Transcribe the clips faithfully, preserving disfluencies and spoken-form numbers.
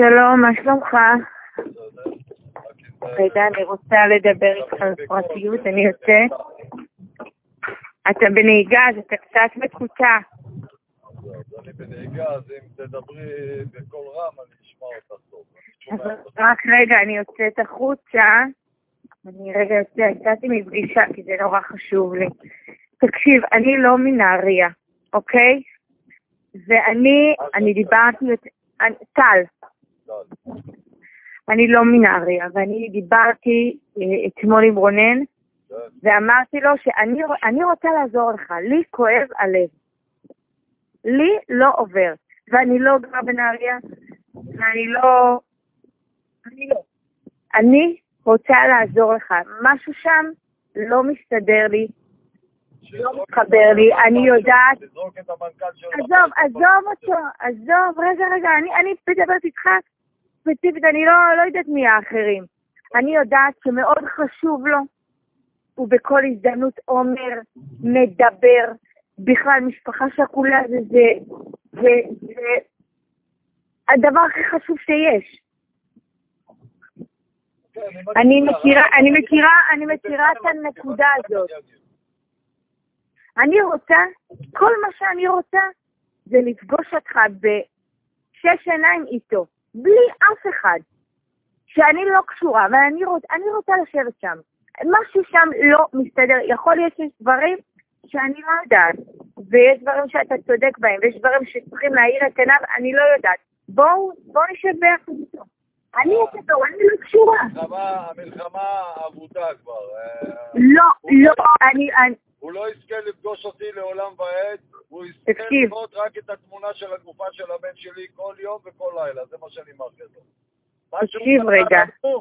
שלום, מה שלומך? רגע, אני רוצה לדבר איתך על פרטיות, אני יוצאת. אתה בנהיגה, אז אתה קצת מקוטע. אני בנהיגה, אז אם תדברי בקול רם, אני אשמע אותך טוב. רק רגע, אני יוצאת החוצה. אני רגע יוצאת, יצאתי מפגישה, כי זה נורא חשוב לי. תקשיב, אני לא מנהריה, אוקיי? ואני, אני דיברתי, טל. אני לא מנהריה, ואני דיברתי אתמול עם רונן, ואמרתי לו שאני רוצה לעזור לך, לי כואב הלב. לי לא עובר, ואני לא גרה בנהריה, ואני לא, אני לא. אני רוצה לעזור לך, משהו שם לא מסתדר לי, לא מתחבר לי, אני יודעת, עזוב, עזוב אותו, עזוב, רגע, רגע, אני, אני מדברת איתך, ספציפית, אני לא, לא יודעת מי האחרים. אני יודעת שמאוד חשוב לו, ובכל הזדמנות אומר, מדבר, בכלל משפחה שכולה זה, זה, זה, זה הדבר הכי חשוב שיש. אני מכירה, אני מכירה, אני מכירה את הנקודה הזאת. אני רוצה, כל מה שאני רוצה, זה לפגוש אותך בשש עיניים איתו, בלי אף אחד, שאני לא קשורה, אבל אני רוצה, אני רוצה לשבת שם. משהו שם לא מסתדר, יכול להיות שיש דברים שאני לא יודעת, ויש דברים שאתה צודק בהם, ויש דברים שצריכים להעיר את עיניו, אני לא יודעת. בואו, בואו נשב ביחד איתו. אני אצטור, אני לא קשורה. המלחמה עבודה כבר. לא, לא, אני... הוא לא יזכה לפגוש אותי לעולם ועד, הוא יזכה לראות רק את התמונה של הגופה של הבן שלי כל יום וכל לילה, זה מה שאני מרגיש לו. תקשיב רגע.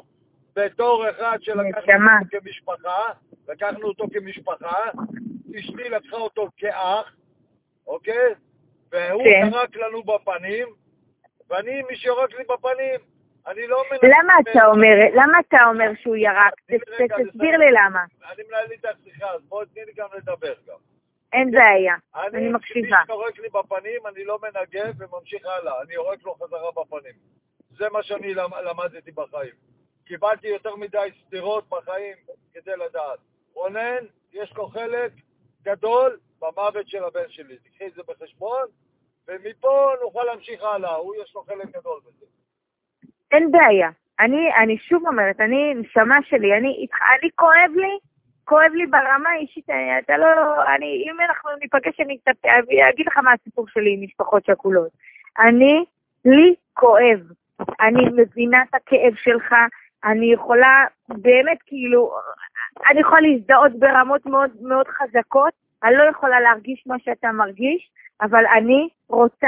בתור אחד שלקחנו אותו כמשפחה, לקחנו אותו כמשפחה, אשתי לקחה אותו כאח, אוקיי? והוא ירק לנו בפנים, ואני מי שיורק לי בפנים, אני לא מנסה... למה אתה אומר, למה אתה אומר שהוא ירק? תסביר לי למה. אני מנהל לי את השיחה, אז בואי תני לי גם לדבר גם. אין בעיה, אני מקשיבה. מי שיורק לי בפנים, אני לא מנגב וממשיך הלאה, אני יורק לו חזרה בפנים. זה מה שאני למדתי בחיים. קיבלתי יותר מדי סתירות בחיים כדי לדעת. רונן, יש לו חלק גדול במוות של הבן שלי. תקחי את זה בחשבון, ומפה נוכל להמשיך הלאה. הוא יש לו חלק גדול בזה. אין בעיה. אני, אני שוב אומרת, אני, נשמה שלי, אני, אני כואב לי, כואב לי ברמה אישית, אתה לא, אני, אם אנחנו ניפגש, אני אגיד לך מה הסיפור שלי עם משפחות שכולות. אני, לי כואב. אני מבינה את הכאב שלך, אני יכולה באמת כאילו, אני יכולה להזדהות ברמות מאוד מאוד חזקות, אני לא יכולה להרגיש מה שאתה מרגיש, אבל אני רוצה,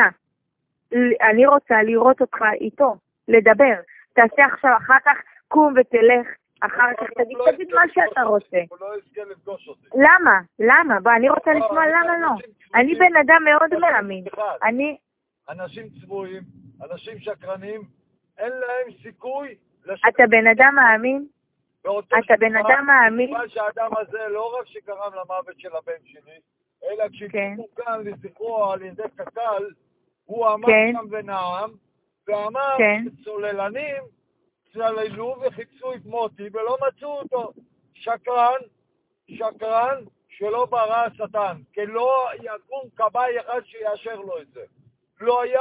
אני רוצה לראות אותך איתו, לדבר. תעשה עכשיו אחר כך, קום ותלך, אחר כך תגיד, תגיד מה שאתה רוצה. הוא לא יזכה לפגוש אותי. למה? למה? בוא, אני רוצה לשמוע למה לא. אני בן אדם מאוד מאמין. אני... אנשים צבועים, אנשים שקרנים, אין להם סיכוי... אתה בן אדם מאמין? אתה בן אדם מאמין? בגלל שהאדם הזה לא רק שגרם למוות של הבן שלי, אלא כשהוא כאן לזכרו על ידי קק"ל, הוא עמד שם ונעם, ואמר שצוללנים צללו וחיפשו את מוטי ולא מצאו אותו. שקרן, שקרן שלא ברא השטן, כי לא יקום כבאי אחד שיאשר לו את זה. לא היה...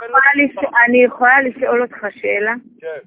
אני יכולה לשאול אותך שאלה? כן.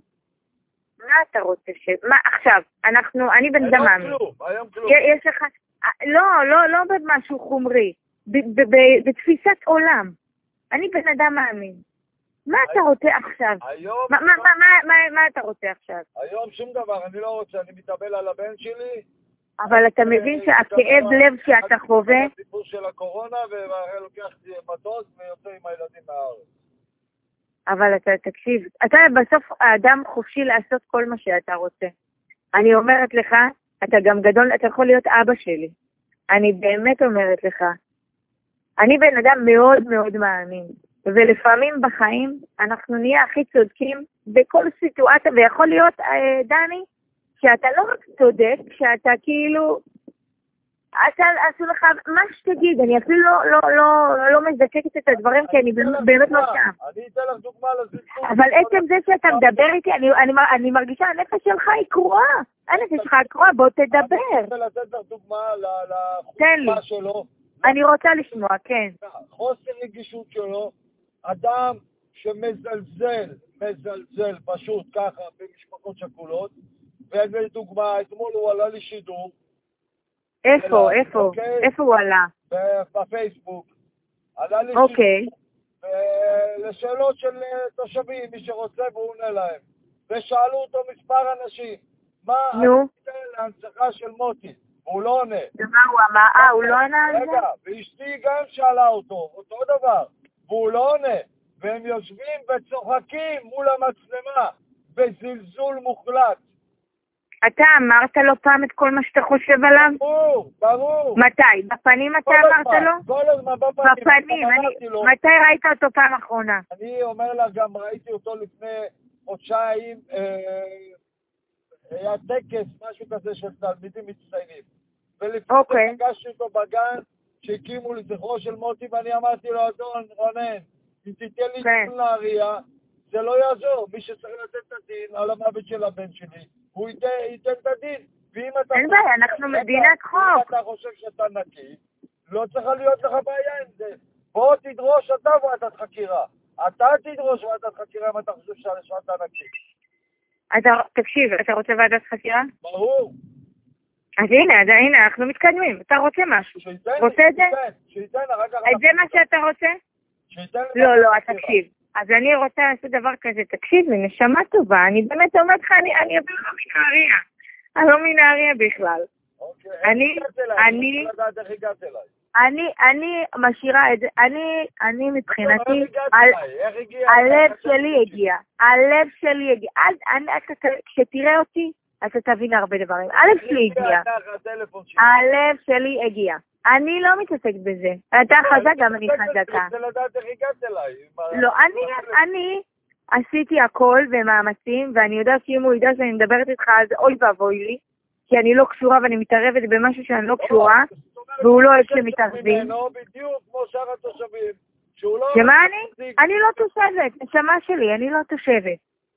מה אתה רוצה ש... מה, עכשיו, אנחנו, אני בן אדם מאמין. היום כלום, היום כלום. יש לך... לא, לא, לא במשהו חומרי. בתפיסת עולם. אני בן אדם מאמין. מה אתה רוצה עכשיו? היום... מה אתה רוצה עכשיו? היום שום דבר, אני לא רוצה, אני מתאבל על הבן שלי. אבל אתה מבין שהכאב לב שאתה חווה... הסיפור של הקורונה, ולוקח מטוס ויוצא עם הילדים מהארץ. אבל אתה תקשיב, אתה בסוף האדם חופשי לעשות כל מה שאתה רוצה. אני אומרת לך, אתה גם גדול, אתה יכול להיות אבא שלי. אני באמת אומרת לך, אני בן אדם מאוד מאוד מאמין, ולפעמים בחיים אנחנו נהיה הכי צודקים בכל סיטואציה, ויכול להיות, דני, שאתה לא רק צודק, שאתה כאילו, עשו לך מה שתגיד, אני אפילו לא מזדקקת את הדברים, כי אני באמת לא שם. אני אתן לך דוגמה לזלזול. אבל עצם זה שאתה מדבר איתי, אני מרגישה, הנפש שלך היא קרועה. הנפש שלך קרועה, בוא תדבר. אני רוצה לתת לך דוגמה לחוצפה שלו. אני רוצה לשמוע, כן. חוסר רגישות שלו, אדם שמזלזל, מזלזל פשוט ככה במשפחות שכולות, ולדוגמה, אתמול הוא עלה לי שידור. איפה, איפה, איפה הוא עלה? בפייסבוק. עלה לי שידור. לשאלות של תושבים, מי שרוצה והוא עונה להם. ושאלו אותו מספר אנשים, מה עשית להנצחה של מוטי? והוא לא עונה. ומה הוא אמר? אה, הוא לא עונה על זה? רגע, ואשתי גם שאלה אותו, אותו דבר, והוא לא עונה. והם יושבים וצוחקים מול המצלמה, בזלזול מוחלט. אתה אמרת לו פעם את כל מה שאתה חושב עליו? ברור, ברור. מתי? בפנים אתה אמרת לו? כל הזמן, בפנים. בפנים, מתי ראית אותו פעם אחרונה? אני אומר לה, גם ראיתי אותו לפני חודשיים, היה טקס, משהו כזה של תלמידים מצטיינים. ולפני זה פגשתי אותו בגן, שהקימו לזכרו של מוטי, ואני אמרתי לו, אדון רונן, אם תיתן לי טיפול נהריה, זה לא יעזור. מי שצריך לתת את הדין על המוות של הבן שלי, הוא ייתן את הדין. אין בעיה, אנחנו מדינת חוק. אם אתה חושב שאתה נקי, לא צריכה להיות לך בעיה עם זה. בוא תדרוש אתה ועדת חקירה. אתה תדרוש ועדת חקירה אם אתה חושב שאתה נקי. תקשיב, אתה רוצה ועדת חקירה? ברור. אז הנה, אז הנה, אנחנו מתקדמים. אתה רוצה משהו? רוצה את זה? את זה מה שאתה רוצה? לא, לא, תקשיב. אז אני רוצה לעשות דבר כזה, תקשיב לי, נשמה טובה, אני באמת אומרת לך, אני אביא לא מנהריה. אני לא מנהריה בכלל. אני, אני, אני, אני משאירה את זה, אני, אני מבחינתי, הלב שלי הגיע, הלב שלי הגיע, כשתראה אותי, אתה תבין הרבה דברים, הלב שלי הגיע, הלב שלי הגיע. אני לא מתעסקת בזה. אתה חזק, גם אני חזקה. לא, אני עשיתי הכל במאמצים, ואני יודעת שאם הוא ידע שאני מדברת איתך, אז אוי ואבוי לי, כי אני לא קשורה ואני מתערבת במשהו שאני לא קשורה, והוא לא אוהב שמתערבים. בדיוק כמו שאר התושבים. שמה אני? אני לא תושבת, נשמה שלי, אני לא תושבת.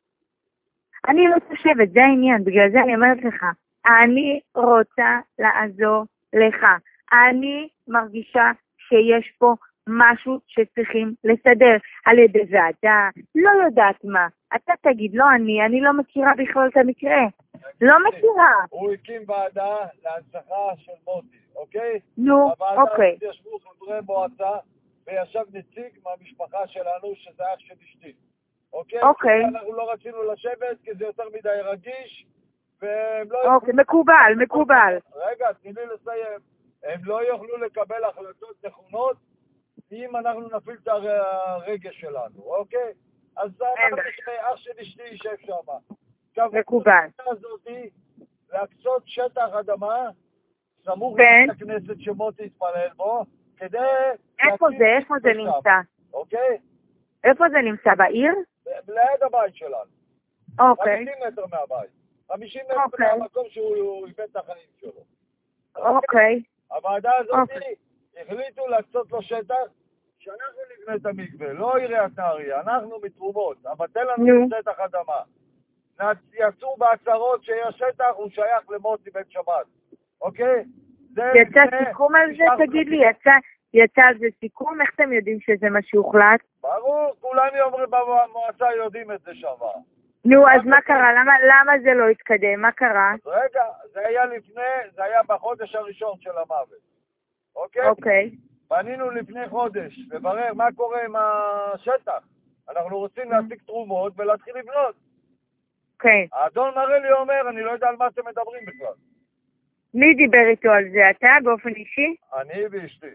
אני לא תושבת, זה העניין, בגלל זה אני אומרת לך, אני רוצה לעזור לך. אני מרגישה שיש פה משהו שצריכים לסדר על ידי ועדה, לא יודעת מה. אתה תגיד, לא אני, אני לא מכירה בכלל את המקרה. לא מכירה. הוא הקים ועדה להנצחה של מוטי, אוקיי? נו, אוקיי. בוועדה ישבו חברי מועצה, וישב נציג מהמשפחה שלנו, שזה אח של אשתי. אוקיי? אוקיי. אנחנו לא רצינו לשבת, כי זה יותר מדי רגיש, והם לא... אוקיי, מקובל, מקובל. רגע, תני לי לסיים. הם לא יוכלו לקבל החלטות נכונות אם אנחנו נפעיל את הרגש שלנו, אוקיי? אז אח של אשתי יישב שם. מקובל. הזאת להקצות שטח אדמה סמוך לבית הכנסת שמוטי יתפלל בו, כדי... איפה זה? איפה זה נמצא? אוקיי? איפה זה נמצא? בעיר? ליד הבית שלנו. אוקיי. חמישים מטר מהבית. חמישים מטר מהמקום שהוא איבד את החיים שלו. אוקיי. הוועדה הזאת החליטו להקצות לו שטח שאנחנו נבנה את המקווה, לא עיריית נהריה, אנחנו מתרומות, אבל תן לנו שטח אדמה. יצאו בהצהרות שהשטח הוא שייך למוטי בן שבת, אוקיי? יצא סיכום על זה, תגיד לי, יצא על זה סיכום? איך אתם יודעים שזה מה שהוחלט? ברור, כולם אומרים במועצה יודעים את זה שם. נו, אז מה קרה? למה זה לא התקדם? מה קרה? רגע, זה היה לפני, זה היה בחודש הראשון של המוות. אוקיי? אוקיי. פנינו לפני חודש, לברר מה קורה עם השטח. אנחנו רוצים להשיג תרומות ולהתחיל לבנות. אוקיי. האדון מראה לי אומר, אני לא יודע על מה אתם מדברים בכלל. מי דיבר איתו על זה? אתה באופן אישי? אני ואשתי.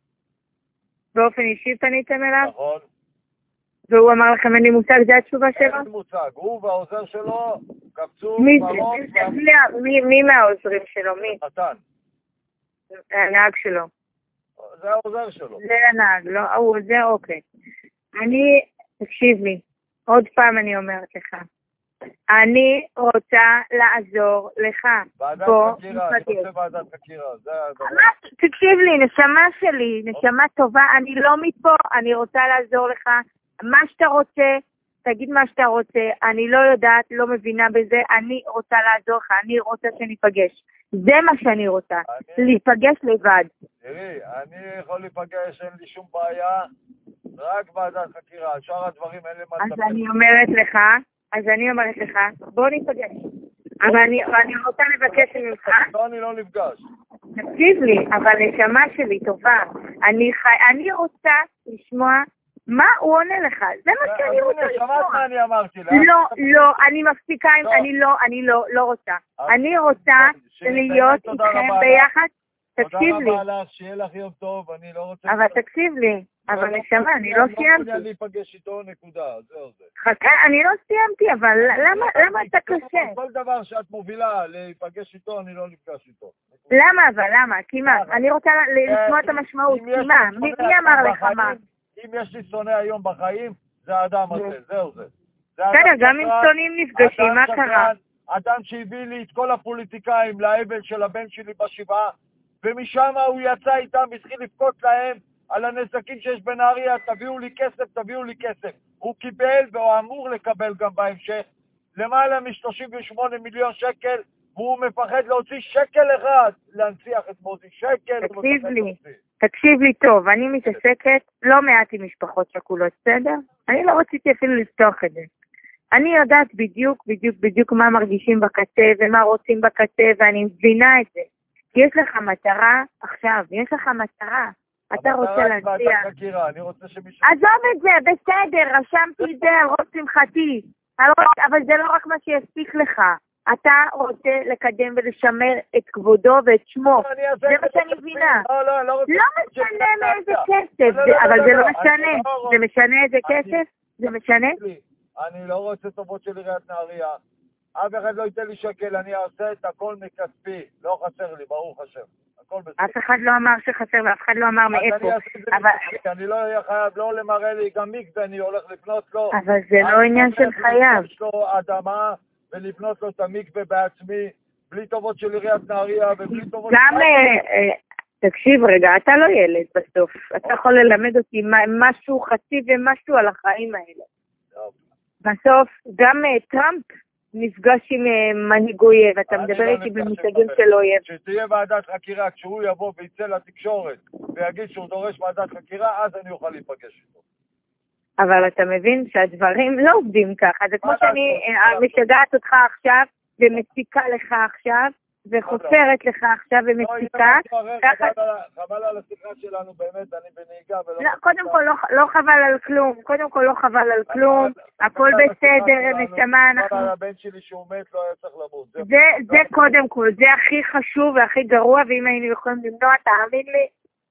באופן אישי פניתם אליו? נכון. והוא אמר לכם אין לי מושג, זה התשובה שלו? אין מושג, הוא והעוזר שלו קפצו מי מרון. מי מהעוזרים שלו? מי? נתן. הנהג שלו. זה העוזר שלו. זה הנהג, לא? הוא, זה אוקיי. אני, תקשיב לי, עוד פעם אני אומרת לך, אני רוצה לעזור לך. ועדת חקירה, אני רוצה ועדת חקירה. תקשיב לי, נשמה שלי, נשמה טובה, אני לא מפה, אני רוצה לעזור לך. מה שאתה רוצה, תגיד מה שאתה רוצה, אני לא יודעת, לא מבינה בזה, אני רוצה לעזור לך, אני רוצה שניפגש. זה מה שאני רוצה, להיפגש לבד. תראי, אני יכול להיפגש, אין לי שום בעיה, רק ועדת חקירה, שאר הדברים אין לי מה לדבר. אז אני אומרת לך, אז אני אומרת לך, בוא ניפגש. אבל אני, אני רוצה לבקש ממך. לא, אני לא נפגש. תקשיב לי, אבל נשמה שלי טובה. אני, חי... אני רוצה לשמוע מה הוא עונה לך. זה מה שאני רוצה לשמוע. שמעת מה אני אמרתי לך? לא, לא, אני מפסיקה עם... אני לא, אני לא, לא רוצה. אני רוצה להיות איתכם ביחד. תקשיב לי. תודה רבה לך, שיהיה לך יום טוב, אני לא רוצה... אבל תקשיב לי. אבל נשמה, אני לא סיימתי. אני לא מעוניין להיפגש איתו, נקודה, זהו זה. חכה, אני לא סיימתי, אבל למה אתה קשה? כל דבר שאת מובילה להיפגש איתו, אני לא נפגש איתו. למה אבל, למה? כי מה? אני רוצה לשמוע את המשמעות, כי מה? מי אמר לך מה? אם יש לי שונא היום בחיים, זה האדם הזה, זהו זה. בסדר, גם אם שונאים נפגשים, מה קרה? אדם שהביא לי את כל הפוליטיקאים לאבל של הבן שלי בשבעה, ומשם הוא יצא איתם והתחיל לבכות להם על הנזקים שיש בנהריה, תביאו לי כסף, תביאו לי כסף. הוא קיבל והוא אמור לקבל גם בהמשך למעלה מ-שלושים ושמונה מיליון שקל, והוא מפחד להוציא שקל אחד להנציח את מודי. שקל. תקשיב לי, תקשיב לי טוב, אני מתעסקת לא מעט עם משפחות שכולות, בסדר? אני לא רציתי אפילו לפתוח את זה. אני יודעת בדיוק, בדיוק, בדיוק מה מרגישים בקצה ומה רוצים בקצה, ואני מבינה את זה. יש לך מטרה עכשיו, יש לך מטרה. אתה רוצה להציע. עזוב את זה, בסדר, רשמתי את זה על ראש שמחתי. אבל זה לא רק מה שיספיק לך. אתה רוצה לקדם ולשמר את כבודו ואת שמו. זה מה שאני מבינה. לא משנה מאיזה כסף, אבל זה לא משנה. זה משנה איזה כסף? זה משנה? אני לא רוצה טובות של עיריית נהריה. אף אחד לא ייתן לי שקל, אני אעשה את הכל מכספי. לא חסר לי, ברוך השם. אף אחד לא אמר שחסר ואף אחד לא אמר מאיפה. אני לא אהיה חייב, לא למראה לי גם מקווה, אני הולך לבנות לו. אבל זה לא עניין של חייב. יש לו אדמה ולבנות לו את המקווה בעצמי, בלי טובות של עיריית נהריה ובלי טובות... גם, תקשיב רגע, אתה לא ילד בסוף. אתה יכול ללמד אותי משהו חצי ומשהו על החיים האלה. בסוף, גם טראמפ נפגש עם מנהיג אויב, אתה מדבר איתי במושגים של אויב. כשתהיה ועדת חקירה, כשהוא יבוא ויצא לתקשורת ויגיד שהוא דורש ועדת חקירה, אז אני אוכל להיפגש איתו. אבל אתה מבין שהדברים לא עובדים ככה, זה כמו שאני משגעת אותך עכשיו ומציקה לך עכשיו, וחופרת לך עכשיו ומציקה. חבל על השיחה שלנו, באמת, אני בנהיגה ולא... קודם כל לא חבל על כלום, קודם כל לא חבל על כלום, הכל בסדר, נשמה, אנחנו... הבן שלי שהוא מת לא היה צריך למות. זה קודם כל, זה הכי חשוב והכי גרוע, ואם היינו יכולים למנוע, תאמין לי,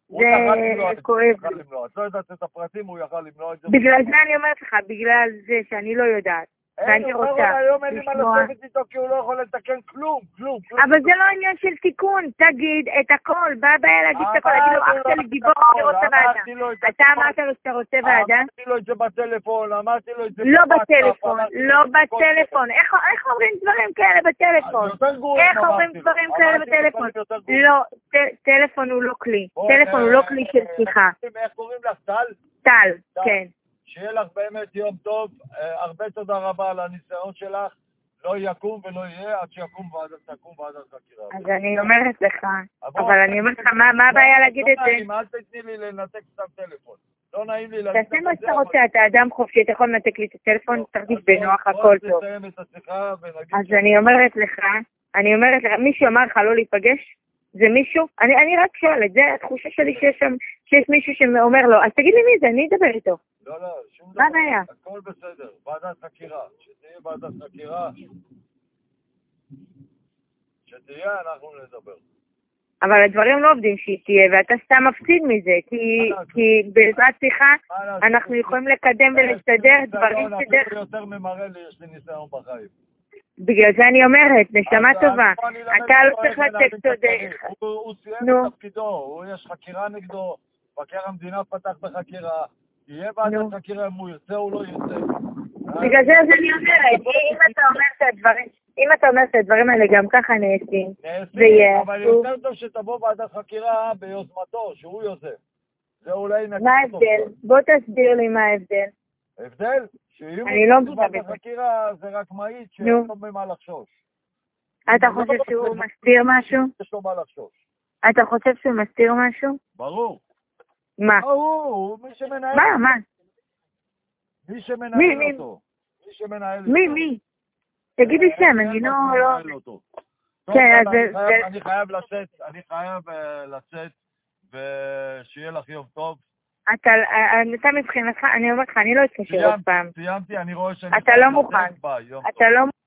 זה כואב. את לא יודעת את הפרטים, הוא יכל למנוע את זה. בגלל זה אני אומרת לך, בגלל זה שאני לא יודעת. ואני רוצה היום אין לי מה לשבת איתו כי הוא לא יכול לתקן כלום, כלום. אבל זה לא עניין של תיקון, תגיד את הכל, בא בעיה להגיד את הכל, להגיד לו, אח שלי גיבור, אני רוצה ועדה. אתה אמרת לו שאתה רוצה ועדה? אמרתי לו את זה בטלפון, אמרתי לו את זה... לא בטלפון, לא בטלפון. איך אומרים דברים כאלה בטלפון? איך אומרים דברים כאלה בטלפון? לא, טלפון הוא לא כלי. טלפון הוא לא כלי של שיחה. איך קוראים לך? טל? טל, כן. שיהיה לך באמת יום טוב, הרבה תודה רבה על הניסיון שלך, לא יקום ולא יהיה עד שיקום ועדת חקירה. אז אני אומרת לך, אבל אני אומרת לך, מה הבעיה להגיד את זה? אל תתני לי לנתק סתם טלפון, לא נעים לי להגיד את זה. תעשה מה שאתה רוצה, אתה אדם חופשי, אתה יכול לנתק לי את הטלפון, תרגיש בנוח, הכל טוב. אז אני אומרת לך, אני אומרת לך, מישהו אמר לך לא להיפגש? זה מישהו? אני, אני רק שואלת, זה התחושה שלי שיש שם, שיש מישהו שאומר לו, אז תגיד לי מי זה, אני אדבר איתו. לא, לא, שום דבר. מה הבעיה? הכל בסדר, ועדת חקירה. שתהיה ועדת חקירה, שתהיה, אנחנו נדבר. אבל הדברים לא עובדים שהיא תהיה, ואתה סתם מפסיד מזה, כי, כי בעזרת שיחה אנחנו יכולים לקדם ולסדר דברים שדרך... אפילו יותר ממראה לי, יש לי ניסיון בחיים. בגלל זה אני אומרת, נשמה טובה, אתה לא צריך לתת צודק. הוא סיים את תפקידו, יש חקירה נגדו, מבקר המדינה פתח בחקירה, יהיה ועדת חקירה אם הוא ירצה או לא ירצה. בגלל זה אני אומרת, אם אתה אומר שהדברים, אם אתה אומר שהדברים האלה גם ככה נעשים, נעשים, אבל יותר טוב שתבוא ועדת חקירה ביוזמתו, שהוא יוזם. זה אולי נקטור. מה ההבדל? בוא תסביר לי מה ההבדל. הבדל? שאם הוא ועדת חקירה זה רק מעיד שאין לו במה לחשוש. אתה חושב שהוא מסתיר משהו? יש לו מה לחשוש. אתה חושב שהוא מסתיר משהו? ברור. מה? ברור, מי שמנהל... מה, מה? מי שמנהל אותו. מי שמנהל אותו. מי, מי? תגידי שם, אני לא... כן, אז... אני חייב לצאת, אני חייב לצאת, ושיהיה לך יום טוב. אתה מבחינתך, אני אומר לך, אני לא אתקשר עוד פעם. סיימתי, אני רואה שאני... אתה לא מוכן. אתה לא...